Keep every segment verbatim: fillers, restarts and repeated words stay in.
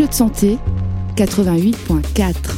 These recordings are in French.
Enjeux de santé, quatre-vingt-huit point quatre.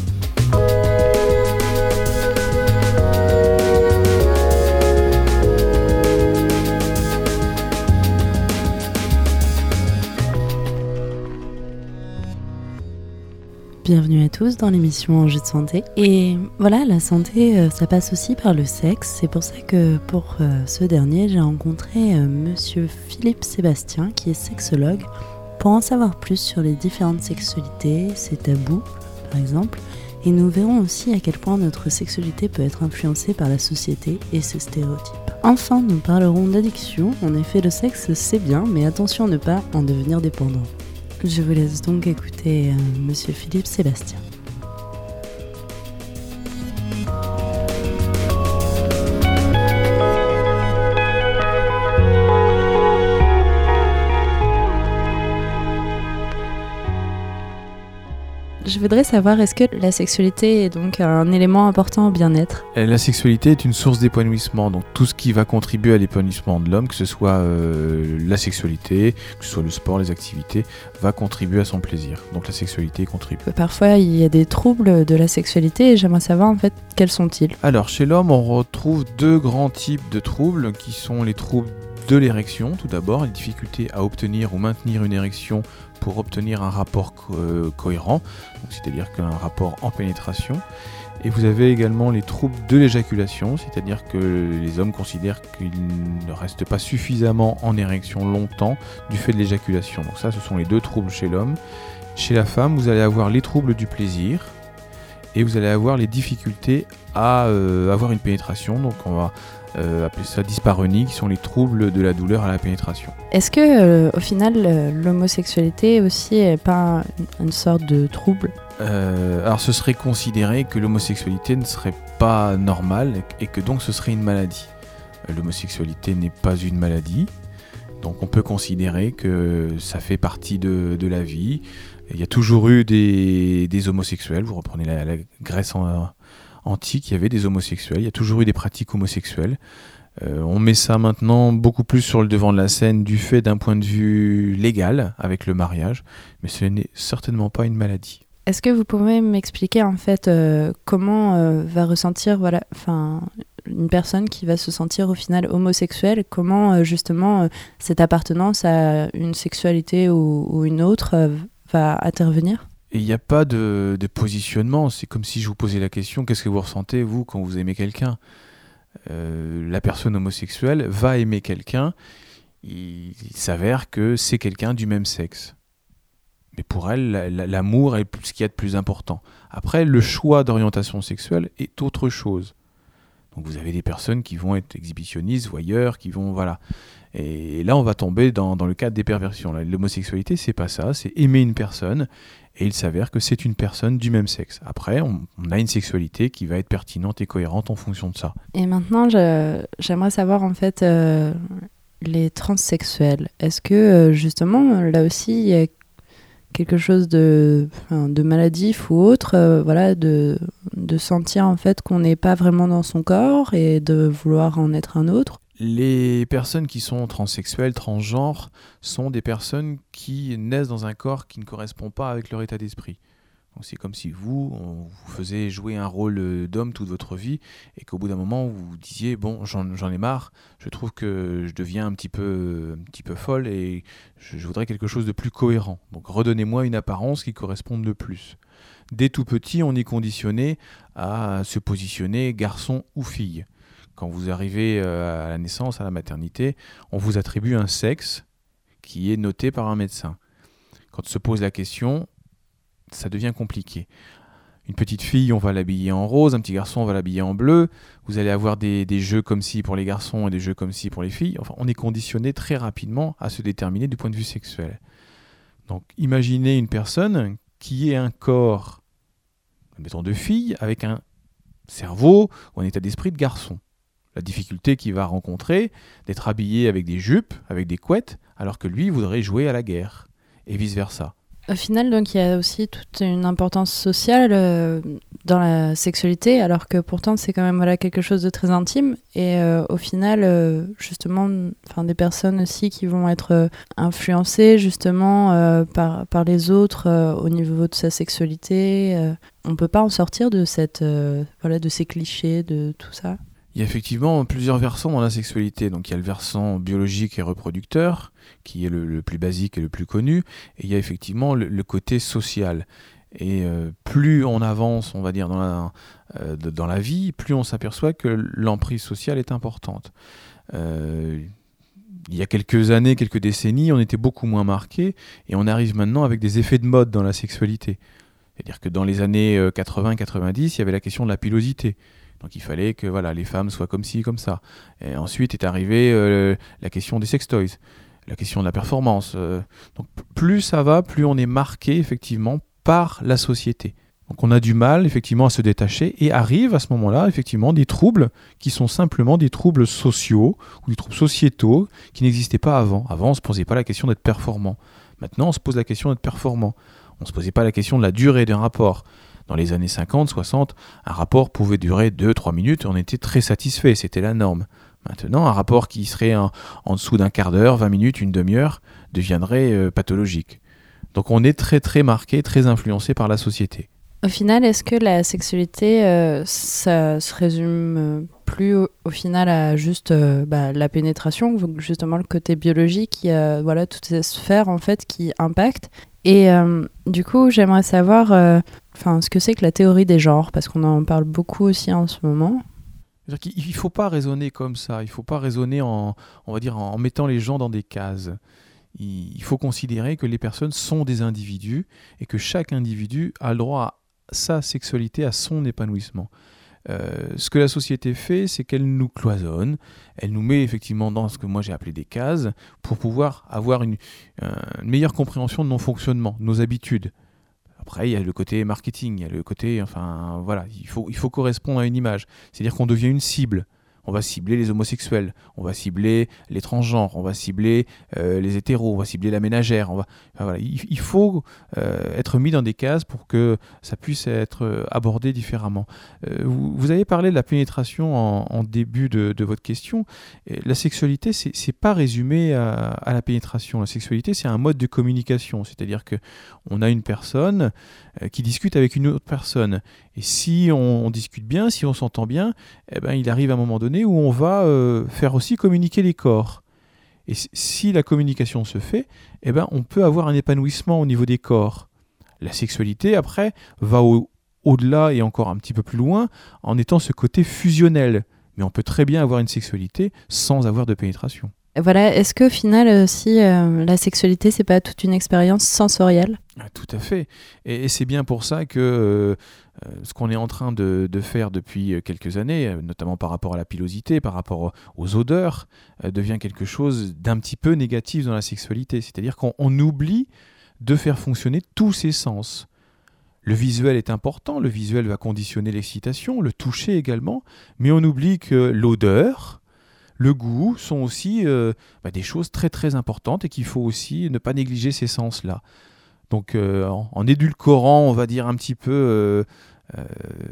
Bienvenue à tous dans l'émission Enjeux de santé. Et voilà, la santé, ça passe aussi par le sexe. C'est pour ça que pour euh, ce dernier, j'ai rencontré euh, monsieur Philippe Sébastien, qui est sexologue, pour en savoir plus sur les différentes sexualités, ses tabous, par exemple. Et nous verrons aussi à quel point notre sexualité peut être influencée par la société et ses stéréotypes. Enfin, nous parlerons d'addiction. En effet, le sexe, c'est bien, mais attention à ne pas en devenir dépendant. Je vous laisse donc écouter euh, monsieur Philippe Sébastien. Je voudrais savoir, est-ce que la sexualité est donc un élément important au bien-être ? La sexualité est une source d'épanouissement, donc tout ce qui va contribuer à l'épanouissement de l'homme, que ce soit euh, la sexualité, que ce soit le sport, les activités, va contribuer à son plaisir. Donc la sexualité contribue. Parfois, il y a des troubles de la sexualité et j'aimerais savoir en fait quels sont-ils ? Alors chez l'homme, on retrouve deux grands types de troubles qui sont les troubles de l'érection, tout d'abord, les difficultés à obtenir ou maintenir une érection pour obtenir un rapport co- euh, cohérent, donc c'est-à-dire qu'un rapport en pénétration. Et vous avez également les troubles de l'éjaculation, c'est-à-dire que les hommes considèrent qu'ils ne restent pas suffisamment en érection longtemps du fait de l'éjaculation. Donc ça, ce sont les deux troubles chez l'homme. Chez la femme, vous allez avoir les troubles du plaisir et vous allez avoir les difficultés à euh, avoir une pénétration. Donc on va Euh, appeler ça dyspareunie, qui sont les troubles de la douleur à la pénétration. Est-ce que, euh, au final, euh, l'homosexualité aussi est pas une, une sorte de trouble ? euh, Alors, ce serait considéré que l'homosexualité ne serait pas normale et que donc ce serait une maladie. Euh, l'homosexualité n'est pas une maladie, donc on peut considérer que ça fait partie de, de la vie. Il y a toujours eu des, des homosexuels, vous reprenez la, la Grèce en antique, il y avait des homosexuels, il y a toujours eu des pratiques homosexuelles. Euh, on met ça maintenant beaucoup plus sur le devant de la scène du fait d'un point de vue légal avec le mariage, mais ce n'est certainement pas une maladie. Est-ce que vous pouvez m'expliquer en fait euh, comment euh, va ressentir voilà, enfin, une personne qui va se sentir au final homosexuelle, comment euh, justement euh, cette appartenance à une sexualité ou, ou une autre euh, va intervenir ? Et il n'y a pas de, de positionnement, c'est comme si je vous posais la question, qu'est-ce que vous ressentez, vous, quand vous aimez quelqu'un ? euh, La personne homosexuelle va aimer quelqu'un, il, il s'avère que c'est quelqu'un du même sexe. Mais pour elle, la, la, l'amour est ce qu'il y a de plus important. Après, le choix d'orientation sexuelle est autre chose. Donc vous avez des personnes qui vont être exhibitionnistes, voyeurs, qui vont... voilà. Et là, on va tomber dans, dans le cadre des perversions. Là, l'homosexualité, c'est pas ça, c'est aimer une personne, et il s'avère que c'est une personne du même sexe. Après, on, on a une sexualité qui va être pertinente et cohérente en fonction de ça. Et maintenant, je, j'aimerais savoir en fait euh, les transsexuels. Est-ce que euh, justement, là aussi, il y a quelque chose de, enfin, de maladif ou autre, euh, voilà, de, de sentir en fait qu'on n'est pas vraiment dans son corps et de vouloir en être un autre ? Les personnes qui sont transsexuelles, transgenres, sont des personnes qui naissent dans un corps qui ne correspond pas avec leur état d'esprit. Donc c'est comme si vous, on vous faisait jouer un rôle d'homme toute votre vie et qu'au bout d'un moment, vous vous disiez « bon, j'en, j'en ai marre, je trouve que je deviens un petit peu, un petit peu folle et je, je voudrais quelque chose de plus cohérent. Donc redonnez-moi une apparence qui corresponde le plus. » Dès tout petit, on est conditionné à se positionner garçon ou fille. Quand vous arrivez à la naissance, à la maternité, on vous attribue un sexe qui est noté par un médecin. Quand se pose la question, ça devient compliqué. Une petite fille, on va l'habiller en rose, un petit garçon, on va l'habiller en bleu. Vous allez avoir des, des jeux comme ci pour les garçons et des jeux comme ci pour les filles. Enfin, on est conditionné très rapidement à se déterminer du point de vue sexuel. Donc, imaginez une personne qui ait un corps, mettons de fille, avec un cerveau ou un état d'esprit de garçon. La difficulté qu'il va rencontrer d'être habillé avec des jupes, avec des couettes, alors que lui voudrait jouer à la guerre, et vice-versa. Au final, donc, il y a aussi toute une importance sociale euh, dans la sexualité, alors que pourtant, c'est quand même voilà, quelque chose de très intime. Et euh, au final, euh, justement, des personnes aussi qui vont être euh, influencées justement euh, par, par les autres euh, au niveau de sa sexualité. Euh, on ne peut pas en sortir de, cette, euh, voilà, de ces clichés, de tout ça. Il y a effectivement plusieurs versants dans la sexualité. Donc il y a le versant biologique et reproducteur, qui est le, le plus basique et le plus connu, et il y a effectivement le, le côté social. Et euh, plus on avance, on va dire, dans la, euh, dans la vie, plus on s'aperçoit que l'emprise sociale est importante. Euh, il y a quelques années, quelques décennies, on était beaucoup moins marqué, et on arrive maintenant avec des effets de mode dans la sexualité. C'est-à-dire que dans les années quatre-vingts quatre-vingt-dix, il y avait la question de la pilosité. Donc il fallait que voilà, les femmes soient comme ci, comme ça. Et ensuite est arrivée euh, la question des sextoys, la question de la performance. Euh, donc plus ça va, plus on est marqué effectivement par la société. Donc on a du mal effectivement à se détacher et arrive à ce moment-là effectivement des troubles qui sont simplement des troubles sociaux ou des troubles sociétaux qui n'existaient pas avant. Avant on ne se posait pas la question d'être performant. Maintenant on se pose la question d'être performant. On ne se posait pas la question de la durée d'un rapport. Dans les années cinquante, soixante, un rapport pouvait durer deux à trois minutes et on était très satisfait, c'était la norme. Maintenant, un rapport qui serait en, en dessous d'un quart d'heure, vingt minutes, une demi-heure, deviendrait euh, pathologique. Donc on est très très marqué, très influencé par la société. Au final, est-ce que la sexualité, euh, ça se résume euh, plus au, au final à juste euh, bah, la pénétration, justement le côté biologique, il y a voilà, toutes ces sphères en fait qui impactent. Et euh, du coup, j'aimerais savoir euh, ce que c'est que la théorie des genres, parce qu'on en parle beaucoup aussi en ce moment. C'est-à-dire qu'il ne faut pas raisonner comme ça, il ne faut pas raisonner en, on va dire, en mettant les gens dans des cases. Il faut considérer que les personnes sont des individus et que chaque individu a le droit à sa sexualité, à son épanouissement. Euh, ce que la société fait, c'est qu'elle nous cloisonne, elle nous met effectivement dans ce que moi j'ai appelé des cases pour pouvoir avoir une, euh, une meilleure compréhension de nos fonctionnements, de nos habitudes. Après, il y a le côté marketing, il y a le côté, enfin voilà, il faut, il faut correspondre à une image. C'est-à-dire qu'on devient une cible. On va cibler les homosexuels, on va cibler les transgenres, on va cibler euh, les hétéros, on va cibler la ménagère. On va, enfin, voilà. il, il faut euh, être mis dans des cases pour que ça puisse être abordé différemment. Euh, vous, vous avez parlé de la pénétration en, en début de, de votre question. Et la sexualité, c'est, c'est pas résumé à, à la pénétration. La sexualité, c'est un mode de communication. C'est-à-dire qu'on a une personne euh, qui discute avec une autre personne. Et si on, on discute bien, si on s'entend bien, eh ben, il arrive à un moment donné où on va euh, faire aussi communiquer les corps. Et si la communication se fait, eh ben, on peut avoir un épanouissement au niveau des corps. La sexualité, après, va au, au-delà et encore un petit peu plus loin en étant ce côté fusionnel. Mais on peut très bien avoir une sexualité sans avoir de pénétration. Voilà, est-ce qu'au final aussi, euh, la sexualité, c'est pas toute une expérience sensorielle ? Ah, tout à fait. Et, et c'est bien pour ça que euh, ce qu'on est en train de, de faire depuis quelques années, notamment par rapport à la pilosité, par rapport aux odeurs, euh, devient quelque chose d'un petit peu négatif dans la sexualité. C'est-à-dire qu'on on oublie de faire fonctionner tous ses sens. Le visuel est important, le visuel va conditionner l'excitation, le toucher également, mais on oublie que l'odeur, le goût sont aussi euh, bah, des choses très très importantes et qu'il faut aussi ne pas négliger ces sens-là. Donc euh, en, en édulcorant, on va dire un petit peu euh, euh,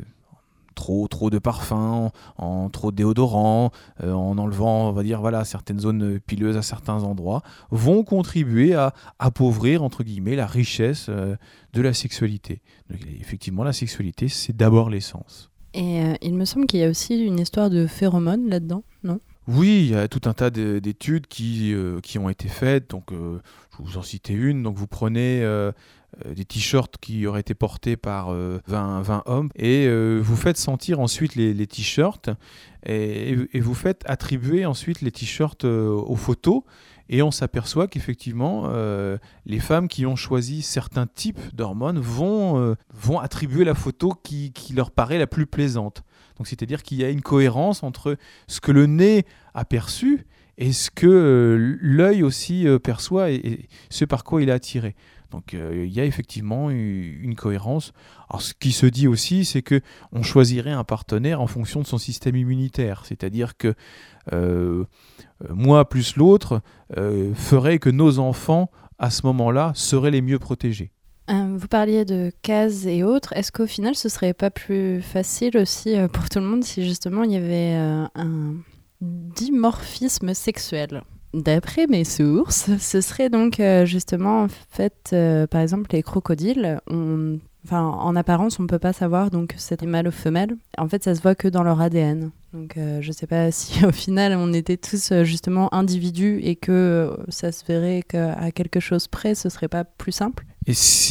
trop, trop de parfum, en, en trop de déodorant, euh, en enlevant, on va dire, voilà, certaines zones pileuses à certains endroits, vont contribuer à appauvrir, entre guillemets, la richesse euh, de la sexualité. Donc, effectivement, la sexualité, c'est d'abord l'essence. Et euh, il me semble qu'il y a aussi une histoire de phéromones là-dedans, non ? Oui, il y a tout un tas de, d'études qui, euh, qui ont été faites. Donc, euh, je vais vous en citer une. Donc, vous prenez euh, des t-shirts qui auraient été portés par euh, vingt, vingt hommes et euh, vous faites sentir ensuite les, les t-shirts et, et vous faites attribuer ensuite les t-shirts euh, aux photos. Et on s'aperçoit qu'effectivement, euh, les femmes qui ont choisi certains types d'hormones vont, euh, vont attribuer la photo qui, qui leur paraît la plus plaisante. Donc, c'est-à-dire qu'il y a une cohérence entre ce que le nez a perçu et ce que euh, l'œil aussi euh, perçoit et, et ce par quoi il est attiré. Donc, euh, il y a effectivement une, une cohérence. Alors, ce qui se dit aussi, c'est qu'on choisirait un partenaire en fonction de son système immunitaire. C'est-à-dire que euh, moi plus l'autre euh, ferait que nos enfants, à ce moment-là, seraient les mieux protégés. Euh, vous parliez de cases et autres. Est-ce qu'au final, ce serait pas plus facile aussi euh, pour tout le monde si justement il y avait euh, un dimorphisme sexuel? D'après mes sources, ce serait donc euh, justement en fait, euh, par exemple, les crocodiles. On... Enfin, en apparence, on ne peut pas savoir donc c'est mâle ou femelle. En fait, ça se voit que dans leur A D N. Donc, euh, je ne sais pas si au final, on était tous euh, justement individus et que euh, ça se verrait qu'à quelque chose près, ce ne serait pas plus simple. Et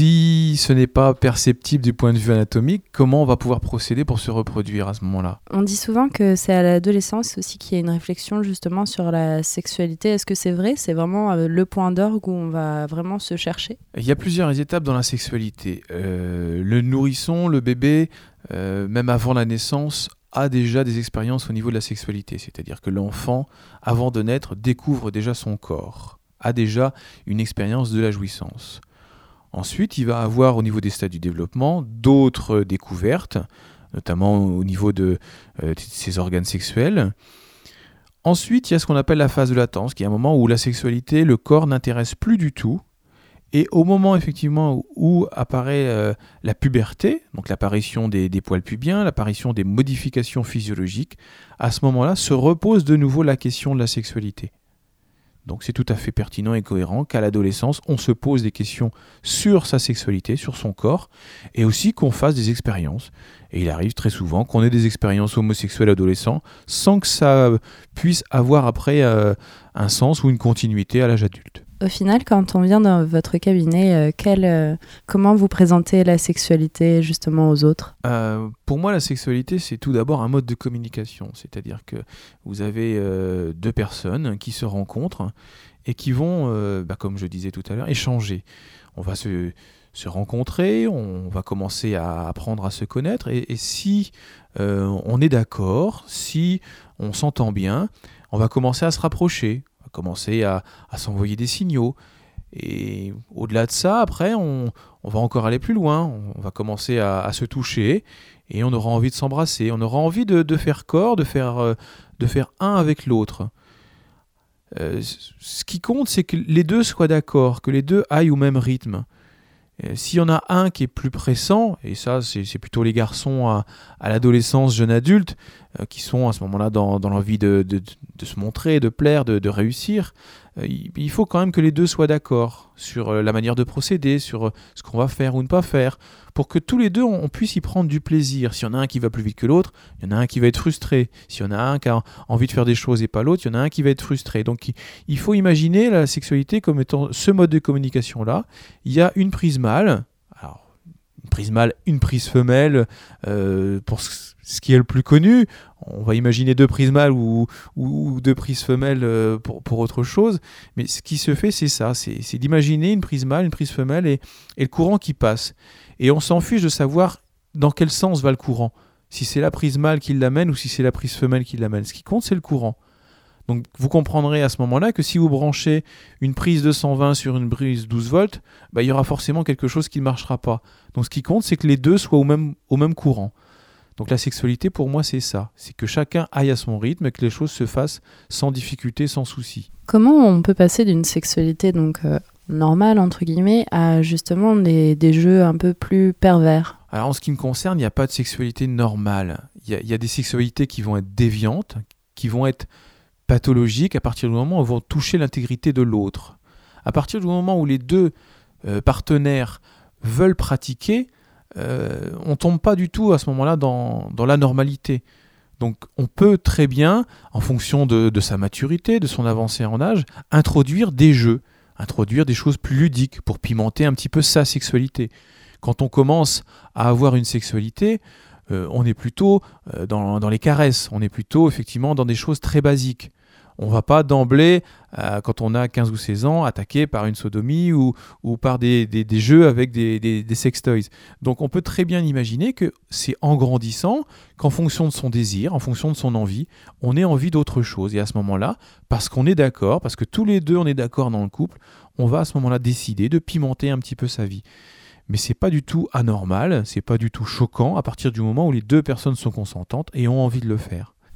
si ce n'est pas perceptible du point de vue anatomique, comment on va pouvoir procéder pour se reproduire à ce moment-là ? On dit souvent que c'est à l'adolescence aussi qu'il y a une réflexion justement sur la sexualité. Est-ce que c'est vrai ? C'est vraiment euh, le point d'orgue où on va vraiment se chercher ? Il y a plusieurs étapes dans la sexualité. Euh, le nourrisson, le bébé, euh, même avant la naissance, a déjà des expériences au niveau de la sexualité. C'est-à-dire que l'enfant, avant de naître, découvre déjà son corps, a déjà une expérience de la jouissance. Ensuite, il va avoir au niveau des stades du développement d'autres découvertes, notamment au niveau de, euh, de ses organes sexuels. Ensuite, il y a ce qu'on appelle la phase de latence, qui est un moment où la sexualité, le corps n'intéresse plus du tout. Et au moment effectivement où, où apparaît euh, la puberté, donc l'apparition des, des poils pubiens, l'apparition des modifications physiologiques, à ce moment-là se repose de nouveau la question de la sexualité. Donc c'est tout à fait pertinent et cohérent qu'à l'adolescence, on se pose des questions sur sa sexualité, sur son corps, et aussi qu'on fasse des expériences. Et il arrive très souvent qu'on ait des expériences homosexuelles adolescents sans que ça puisse avoir après euh, un sens ou une continuité à l'âge adulte. Au final, quand on vient dans votre cabinet, euh, quel, euh, comment vous présentez la sexualité justement aux autres ? euh, Pour moi, la sexualité, c'est tout d'abord un mode de communication. C'est-à-dire que vous avez euh, deux personnes qui se rencontrent et qui vont, euh, bah, comme je disais tout à l'heure, échanger. On va se, se rencontrer, on va commencer à apprendre à se connaître. Et, et si euh, on est d'accord, si on s'entend bien, on va commencer à se rapprocher. Commencer à, à s'envoyer des signaux. Et au-delà de ça, après, on, on va encore aller plus loin. On va commencer à, à se toucher et on aura envie de s'embrasser. On aura envie de, de faire corps, de faire, euh, de faire un avec l'autre. Euh, ce qui compte, c'est que les deux soient d'accord, que les deux aillent au même rythme. Euh, s'il y en a un qui est plus pressant, et ça c'est, c'est plutôt les garçons à, à l'adolescence, jeune adulte, euh, qui sont à ce moment-là dans, dans l'envie de, de, de se montrer, de plaire, de, de réussir, euh, il, il faut quand même que les deux soient d'accord sur euh, la manière de procéder, sur euh, ce qu'on va faire ou ne pas faire, pour que tous les deux on, on puisse y prendre du plaisir. S'il y en a un qui va plus vite que l'autre, il y en a un qui va être frustré. S'il y en a un qui a envie de faire des choses et pas l'autre, il y en a un qui va être frustré. Donc il, il faut imaginer la sexualité comme étant ce mode de communication-là. Il y a une prise mâle, alors une prise mâle, une prise femelle, euh, pour ce, ce qui est le plus connu. On va imaginer deux prises mâles ou, ou, ou deux prises femelles euh, pour, pour autre chose. Mais ce qui se fait, c'est ça, c'est, c'est d'imaginer une prise mâle, une prise femelle et, et le courant qui passe. Et on s'en fiche de savoir dans quel sens va le courant. Si c'est la prise mâle qui l'amène ou si c'est la prise femelle qui l'amène. Ce qui compte, c'est le courant. Donc vous comprendrez à ce moment-là que si vous branchez une prise deux cent vingt sur une prise douze volts, bah, il y aura forcément quelque chose qui ne marchera pas. Donc ce qui compte, c'est que les deux soient au même, au même courant. Donc la sexualité, pour moi, c'est ça. C'est que chacun aille à son rythme et que les choses se fassent sans difficulté, sans souci. Comment on peut passer d'une sexualité donc euh, normale, entre guillemets, à justement des, des jeux un peu plus pervers ? Alors en ce qui me concerne, il n'y a pas de sexualité normale. Il y a, il y a des sexualités qui vont être déviantes, qui vont être pathologiques à partir du moment où elles vont toucher l'intégrité de l'autre. À partir du moment où les deux euh, partenaires veulent pratiquer, euh, on ne tombe pas du tout à ce moment-là dans, dans la normalité. Donc on peut très bien, en fonction de, de sa maturité, de son avancée en âge, introduire des jeux, introduire des choses plus ludiques pour pimenter un petit peu sa sexualité. Quand on commence à avoir une sexualité, euh, on est plutôt euh, dans, dans les caresses, on est plutôt effectivement dans des choses très basiques. On ne va pas d'emblée, euh, quand on a quinze ou seize ans, attaquer par une sodomie ou, ou par des, des, des jeux avec des, des, des sextoys. Donc on peut très bien imaginer que c'est en grandissant qu'en fonction de son désir, en fonction de son envie, on ait envie d'autre chose. Et à ce moment-là, parce qu'on est d'accord, parce que tous les deux on est d'accord dans le couple, on va à ce moment-là décider de pimenter un petit peu sa vie. Mais c'est pas du tout anormal, c'est pas du tout choquant à partir du moment où les deux personnes sont consentantes et ont envie de le faire.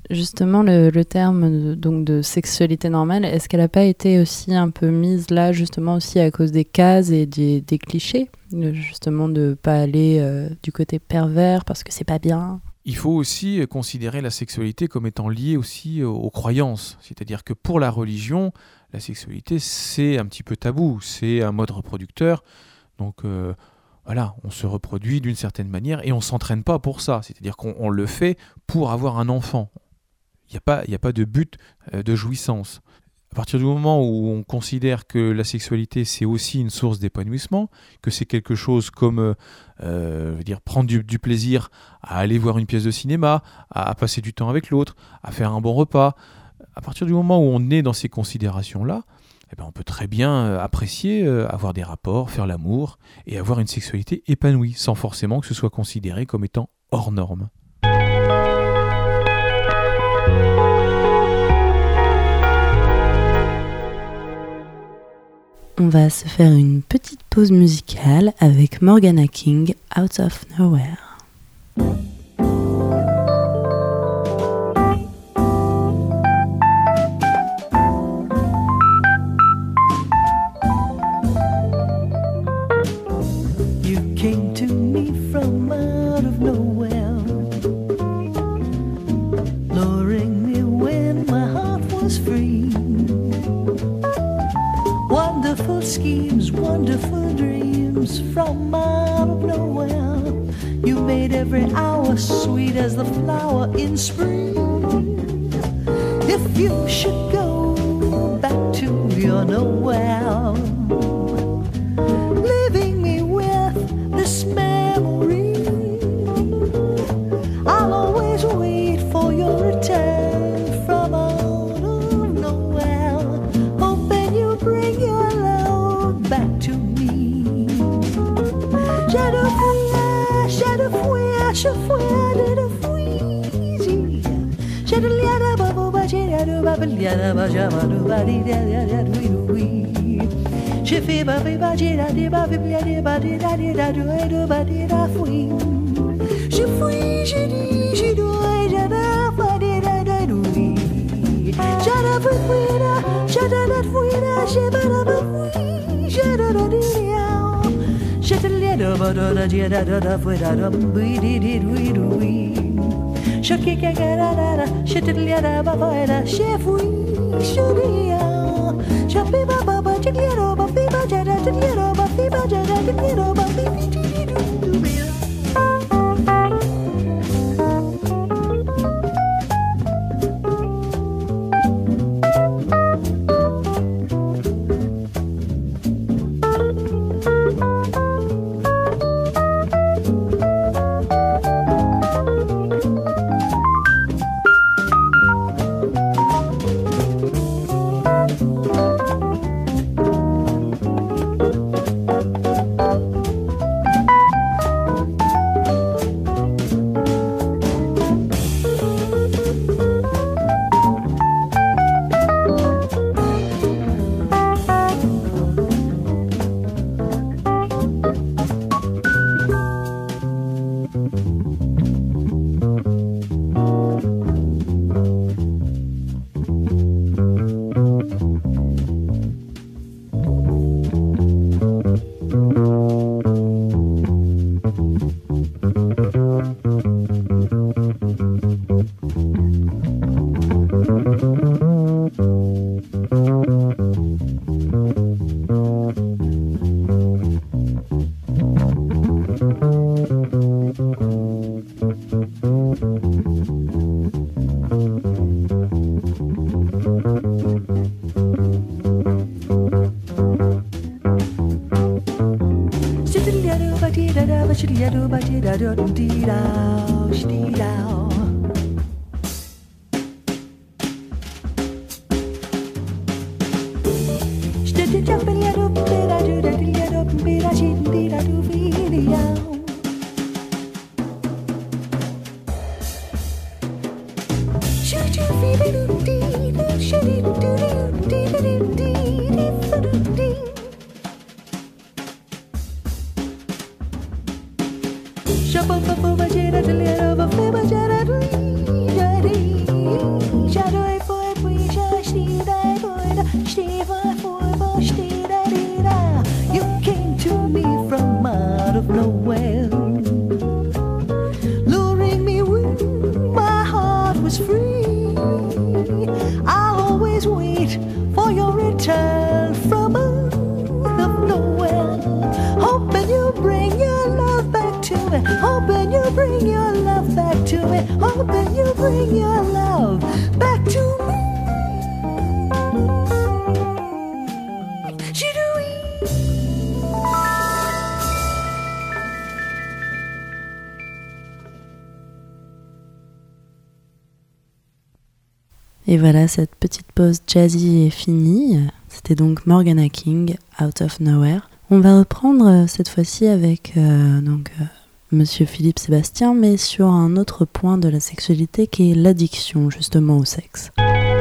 justement, le, le terme de, donc de sexualité normale, est-ce qu'elle n'a pas été aussi un peu mise là, justement aussi à cause des cases et des, des clichés, justement de ne pas aller euh, du côté pervers parce que c'est pas bien? Il faut aussi considérer la sexualité comme étant liée aussi aux croyances. C'est-à-dire que pour la religion, la sexualité, c'est un petit peu tabou, c'est un mode reproducteur. Donc euh, voilà, on se reproduit d'une certaine manière et on ne s'entraîne pas pour ça. C'est-à-dire qu'on on le fait pour avoir un enfant. Il n'y a pas, il n'y a pas de but euh, de jouissance. À partir du moment où on considère que la sexualité, c'est aussi une source d'épanouissement, que c'est quelque chose comme euh, euh, je veux dire, prendre du, du plaisir à aller voir une pièce de cinéma, à, à passer du temps avec l'autre, à faire un bon repas, à partir du moment où on est dans ces considérations-là, eh ben on peut très bien euh, apprécier euh, avoir des rapports, faire l'amour et avoir une sexualité épanouie, sans forcément que ce soit considéré comme étant hors norme. On va se faire une petite pause musicale avec Morgana King, Out of Nowhere. You came to me from out of nowhere, luring me when my heart was free. Wonderful schemes, wonderful dreams from out of nowhere. You made every hour sweet as the flower in spring. If you should go back to your nowhere, leaving me with this memory, I'll always wait for your return from out of nowhere, hoping you bring your love back to me. Je te fouille, je te fouille, je fouille, je te fouille. Je te liade, babo, bajere, babo, liade, bajama, badi, liade, oui. Je fais babi, bajere, babi, liade, badi, liade, liade, badi, la fouille. Je fouille, je dis, je dois, je dois, badi, liade, oui. Je te fouille, je te fouille, je te fouille, je te dis, je te liade, bado, la diada, da, fouille, da, oui, di, di, oui, oui. Je kick a garada, je te liada, baba, la chef, oui, je dis, je fais baba, je dis, baba, baba, je dis, baba, baba, je dis, baba, baba, for your return from out of nowhere. Hoping you bring your love back to me. Hoping you bring your love back to me. Hoping you bring your love back to me. Et voilà, cette petite pause jazzy est finie. C'était donc Morgana King, Out of Nowhere. On va reprendre cette fois-ci avec euh, donc, euh, Monsieur Philippe Sébastien, mais sur un autre point de la sexualité qui est l'addiction justement au sexe.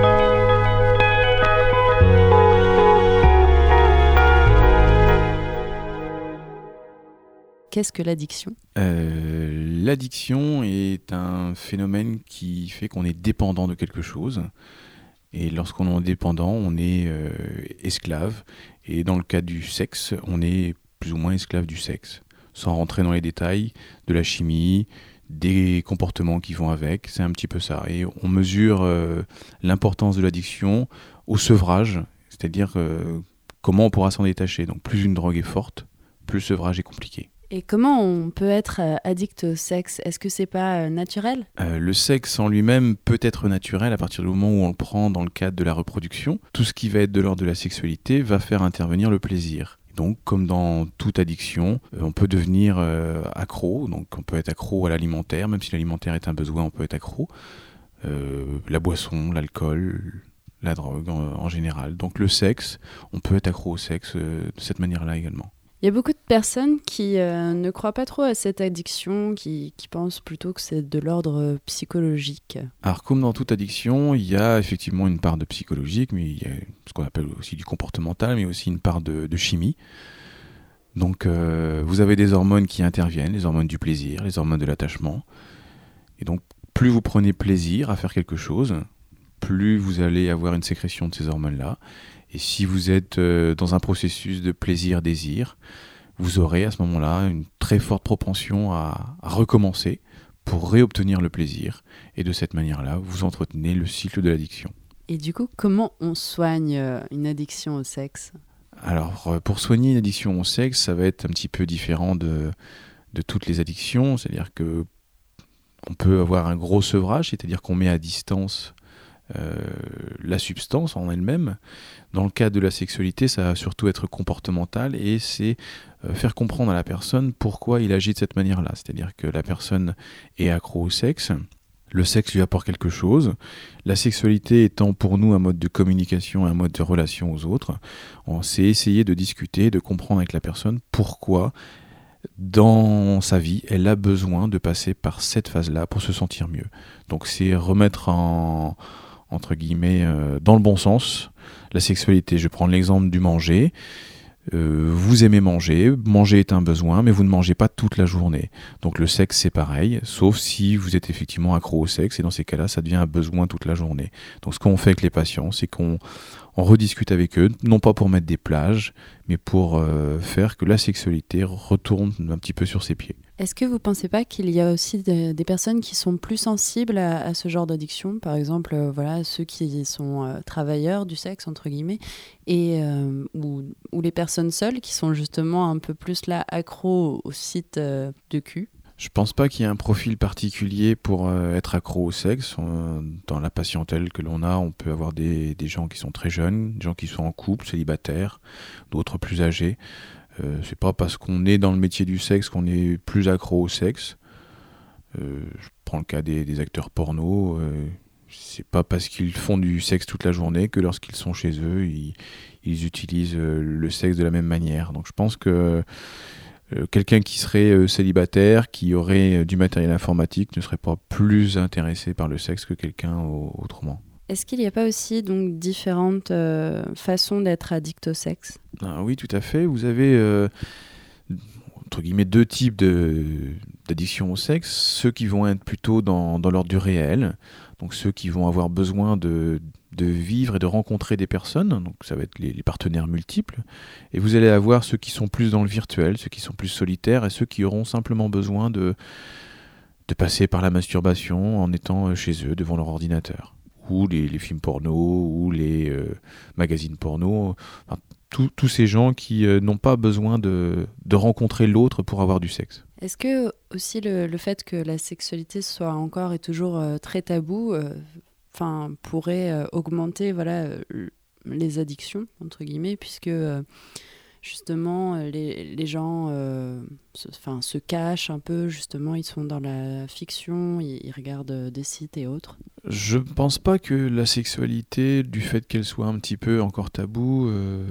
Qu'est-ce que l'addiction ? euh, L'addiction est un phénomène qui fait qu'on est dépendant de quelque chose. Et lorsqu'on est dépendant, on est euh, esclave. Et dans le cas du sexe, on est plus ou moins esclave du sexe. Sans rentrer dans les détails de la chimie, des comportements qui vont avec, c'est un petit peu ça. Et on mesure euh, l'importance de l'addiction au sevrage, c'est-à-dire euh, comment on pourra s'en détacher. Donc plus une drogue est forte, plus le sevrage est compliqué. Et comment on peut être addict au sexe ? Est-ce que c'est pas euh, naturel ? euh, Le sexe en lui-même peut être naturel à partir du moment où on le prend dans le cadre de la reproduction. Tout ce qui va être de l'ordre de la sexualité va faire intervenir le plaisir. Donc, comme dans toute addiction, euh, on peut devenir euh, accro. Donc, on peut être accro à l'alimentaire, même si l'alimentaire est un besoin, on peut être accro. Euh, la boisson, l'alcool, la drogue en, en général. Donc, le sexe, on peut être accro au sexe euh, de cette manière-là également. Il y a beaucoup de personnes qui euh, ne croient pas trop à cette addiction, qui, qui pensent plutôt que c'est de l'ordre psychologique. Alors, comme dans toute addiction, il y a effectivement une part de psychologique, mais il y a ce qu'on appelle aussi du comportemental, mais aussi une part de, de chimie. Donc, euh, vous avez des hormones qui interviennent, les hormones du plaisir, les hormones de l'attachement. Et donc, plus vous prenez plaisir à faire quelque chose, plus vous allez avoir une sécrétion de ces hormones-là. Et si vous êtes euh, dans un processus de plaisir-désir, vous aurez à ce moment-là une très forte propension à, à recommencer pour réobtenir le plaisir. Et de cette manière-là, vous entretenez le cycle de l'addiction. Et du coup, comment on soigne euh, une addiction au sexe ? Alors, euh, pour soigner une addiction au sexe, ça va être un petit peu différent de, de toutes les addictions. C'est-à-dire que on peut avoir un gros sevrage, c'est-à-dire qu'on met à distance Euh, la substance en elle-même. Dans le cas de la sexualité, ça va surtout être comportemental et c'est euh, faire comprendre à la personne pourquoi il agit de cette manière-là. C'est-à-dire que la personne est accro au sexe, le sexe lui apporte quelque chose, la sexualité étant pour nous un mode de communication, un mode de relation aux autres, on s'est essayé de discuter, de comprendre avec la personne pourquoi dans sa vie, elle a besoin de passer par cette phase-là pour se sentir mieux. Donc c'est remettre en entre guillemets, euh, dans le bon sens, la sexualité. Je prends l'exemple du manger. Euh, vous aimez manger, manger est un besoin, mais vous ne mangez pas toute la journée. Donc le sexe, c'est pareil, sauf si vous êtes effectivement accro au sexe, et dans ces cas-là, ça devient un besoin toute la journée. Donc ce qu'on fait avec les patients, c'est qu'on on rediscute avec eux, non pas pour mettre des plages, mais pour euh, faire que la sexualité retourne un petit peu sur ses pieds. Est-ce que vous ne pensez pas qu'il y a aussi de, des personnes qui sont plus sensibles à, à ce genre d'addiction ? Par exemple, euh, voilà, ceux qui sont euh, travailleurs du sexe, entre guillemets, et, euh, ou, ou les personnes seules qui sont justement un peu plus là accros au site euh, de cul. Je pense pas qu'il y ait un profil particulier pour euh, être accro au sexe. Euh, dans la patientèle que l'on a, on peut avoir des, des gens qui sont très jeunes, des gens qui sont en couple, célibataires, d'autres plus âgés. Euh, c'est pas parce qu'on est dans le métier du sexe qu'on est plus accro au sexe. Euh, je prends le cas des, des acteurs porno. Euh, c'est pas parce qu'ils font du sexe toute la journée que lorsqu'ils sont chez eux, ils, ils utilisent euh, le sexe de la même manière. Donc je pense que Euh, quelqu'un qui serait euh, célibataire, qui aurait euh, du matériel informatique, ne serait pas plus intéressé par le sexe que quelqu'un au- autrement. Est-ce qu'il n'y a pas aussi donc différentes euh, façons d'être addict au sexe ? Ah, oui, tout à fait. Vous avez euh, entre guillemets deux types de, d'addiction au sexe. Ceux qui vont être plutôt dans, dans l'ordre du réel, donc ceux qui vont avoir besoin de de vivre et de rencontrer des personnes, donc ça va être les, les partenaires multiples, et vous allez avoir ceux qui sont plus dans le virtuel, ceux qui sont plus solitaires, et ceux qui auront simplement besoin de, de passer par la masturbation en étant chez eux, devant leur ordinateur, ou les, les films porno, ou les euh, magazines porno. Enfin, tous ces gens qui euh, n'ont pas besoin de, de rencontrer l'autre pour avoir du sexe. Est-ce que aussi le, le fait que la sexualité soit encore et toujours euh, très tabou euh, pourrait euh, augmenter voilà, euh, les addictions, entre guillemets, puisque euh, justement les, les gens euh, se, se cachent un peu, justement, ils sont dans la fiction, ils, ils regardent des sites et autres. Je ne pense pas que la sexualité, du fait qu'elle soit un petit peu encore tabou, euh,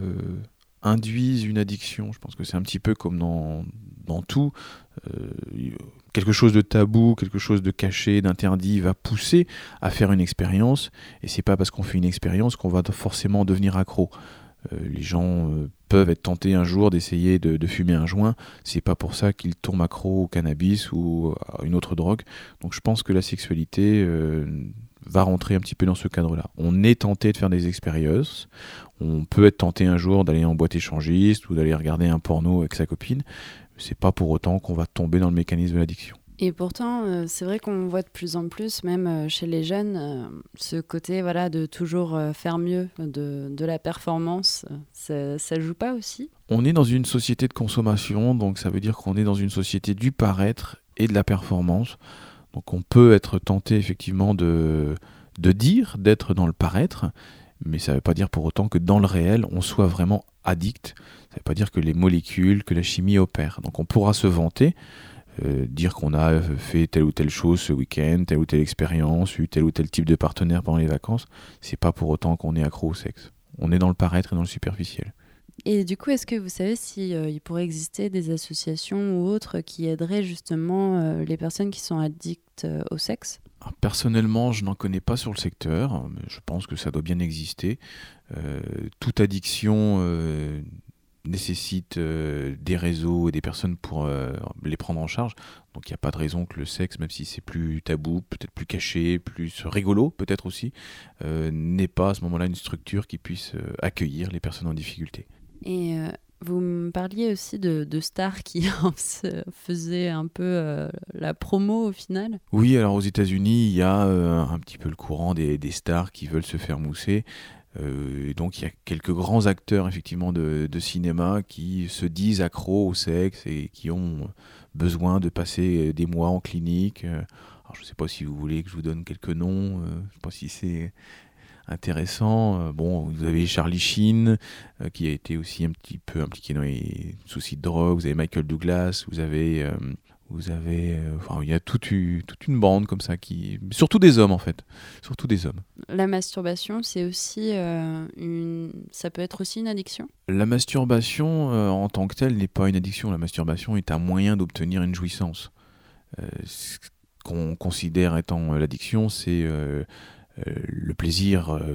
induise une addiction. Je pense que c'est un petit peu comme dans, dans tout. Euh, quelque chose de tabou, quelque chose de caché, d'interdit va pousser à faire une expérience. Et c'est pas parce qu'on fait une expérience qu'on va forcément devenir accro. Euh, les gens euh, peuvent être tentés un jour d'essayer de, de fumer un joint, c'est pas pour ça qu'ils tombent accro au cannabis ou à une autre drogue. Donc je pense que la sexualité euh, va rentrer un petit peu dans ce cadre-là. On est tenté de faire des expériences, on peut être tenté un jour d'aller en boîte échangiste ou d'aller regarder un porno avec sa copine, c'est pas pour autant qu'on va tomber dans le mécanisme de l'addiction. Et pourtant, euh, c'est vrai qu'on voit de plus en plus, même euh, chez les jeunes, euh, ce côté voilà, de toujours euh, faire mieux, de, de la performance. Ça, ça joue pas aussi ? On est dans une société de consommation, donc ça veut dire qu'on est dans une société du paraître et de la performance. Donc on peut être tenté effectivement de, de dire, d'être dans le paraître, mais ça ne veut pas dire pour autant que dans le réel, on soit vraiment addict. Ça ne veut pas dire que les molécules, que la chimie opèrent. Donc on pourra se vanter, Euh, dire qu'on a fait telle ou telle chose ce week-end, telle ou telle expérience, eu tel ou tel type de partenaire pendant les vacances, c'est pas pour autant qu'on est accro au sexe. On est dans le paraître et dans le superficiel. Et du coup, est-ce que vous savez s'il euh, pourrait exister des associations ou autres qui aideraient justement euh, les personnes qui sont addictes euh, au sexe ? Alors, personnellement, je n'en connais pas sur le secteur, mais je pense que ça doit bien exister. Euh, toute addiction euh, nécessite euh, des réseaux et des personnes pour euh, les prendre en charge. Donc il n'y a pas de raison que le sexe, même si c'est plus tabou, peut-être plus caché, plus rigolo peut-être aussi, euh, n'ait pas à ce moment-là une structure qui puisse euh, accueillir les personnes en difficulté. Et euh, vous me parliez aussi de, de stars qui faisaient un peu euh, la promo au final. Oui, alors aux États-Unis, il y a euh, un petit peu le courant des, des stars qui veulent se faire mousser. Euh, donc il y a quelques grands acteurs effectivement de, de cinéma qui se disent accros au sexe et qui ont besoin de passer des mois en clinique. Alors je ne sais pas si vous voulez que je vous donne quelques noms, euh, je ne sais pas si c'est intéressant. Euh, bon, vous avez Charlie Sheen euh, qui a été aussi un petit peu impliqué dans les soucis de drogue, vous avez Michael Douglas, vous avez... Euh, Vous avez, euh, enfin, il y a toute une, toute une bande comme ça qui, surtout des hommes en fait, surtout des hommes. La masturbation, c'est aussi euh, une, ça peut être aussi une addiction. La masturbation euh, en tant que telle n'est pas une addiction. La masturbation est un moyen d'obtenir une jouissance. Euh, ce qu'on considère étant l'addiction, c'est euh, euh, le plaisir, euh,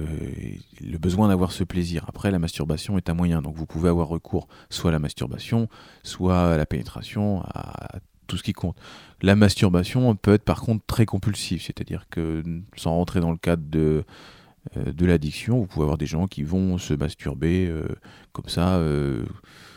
le besoin d'avoir ce plaisir. Après, la masturbation est un moyen, donc vous pouvez avoir recours soit à la masturbation, soit à la pénétration, à tout ce qui compte. La masturbation peut être par contre très compulsive, c'est-à-dire que sans rentrer dans le cadre de, euh, de l'addiction, vous pouvez avoir des gens qui vont se masturber euh, comme ça, euh,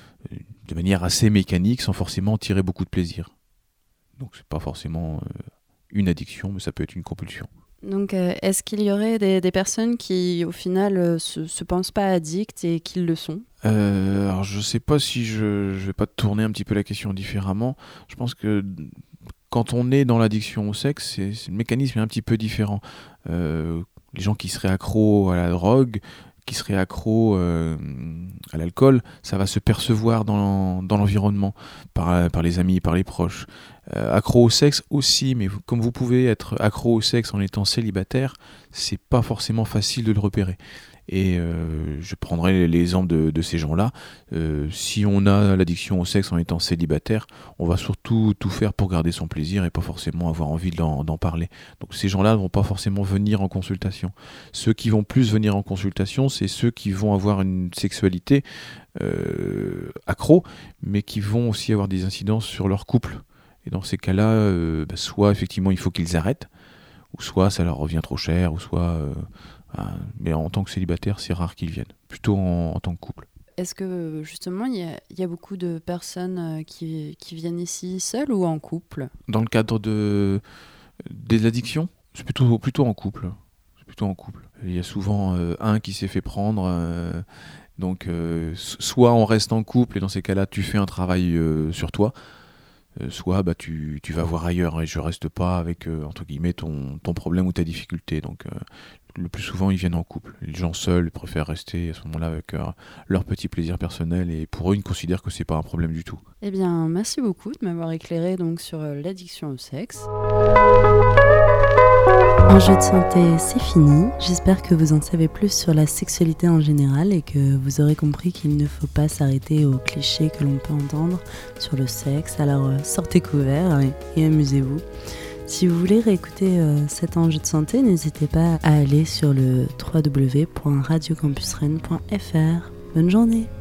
de manière assez mécanique, sans forcément tirer beaucoup de plaisir. Donc c'est pas forcément euh, une addiction, mais ça peut être une compulsion. Donc euh, est-ce qu'il y aurait des, des personnes qui au final euh, se, se pensent pas addictes et qui le sont ? Euh, alors je sais pas si je, je vais pas tourner un petit peu la question différemment. Je pense que quand on est dans l'addiction au sexe, c'est, c'est, le mécanisme est un petit peu différent. Euh, les gens qui seraient accros à la drogue, qui seraient accros euh, à l'alcool, ça va se percevoir dans, dans l'environnement, par, par les amis, par les proches. Euh, accro au sexe aussi, mais vous, comme vous pouvez être accro au sexe en étant célibataire, c'est pas forcément facile de le repérer. Et euh, je prendrai l'exemple de, de ces gens-là. Euh, si on a l'addiction au sexe en étant célibataire, on va surtout tout faire pour garder son plaisir et pas forcément avoir envie d'en, d'en parler. Donc ces gens-là ne vont pas forcément venir en consultation. Ceux qui vont plus venir en consultation, c'est ceux qui vont avoir une sexualité euh, accro, mais qui vont aussi avoir des incidences sur leur couple. Et dans ces cas-là, euh, bah, soit effectivement il faut qu'ils arrêtent, ou soit ça leur revient trop cher, ou soit... Euh, mais en tant que célibataire, c'est rare qu'ils viennent, plutôt en, en tant que couple. Est-ce que justement, il y a, y a beaucoup de personnes qui, qui viennent ici seules ou en couple ? Dans le cadre de, des addictions, c'est plutôt, plutôt en couple. C'est tout en couple. Il y a souvent euh, un qui s'est fait prendre, euh, donc euh, soit on reste en couple et dans ces cas-là tu fais un travail euh, sur toi, euh, soit bah, tu, tu vas voir ailleurs et je reste pas avec euh, entre guillemets ton, ton problème ou ta difficulté. Donc euh, le plus souvent ils viennent en couple. Les gens seuls préfèrent rester à ce moment-là avec euh, leur petit plaisir personnel et pour eux ils ne considèrent que c'est pas un problème du tout. Eh bien, merci beaucoup de m'avoir éclairé donc sur euh, l'addiction au sexe. Enjeux de santé, c'est fini. J'espère que vous en savez plus sur la sexualité en général et que vous aurez compris qu'il ne faut pas s'arrêter aux clichés que l'on peut entendre sur le sexe. Alors euh, sortez couverts et, et amusez-vous. Si vous voulez réécouter euh, cet enjeu de santé, n'hésitez pas à aller sur le w w w point radio campus rennes point f r. Bonne journée!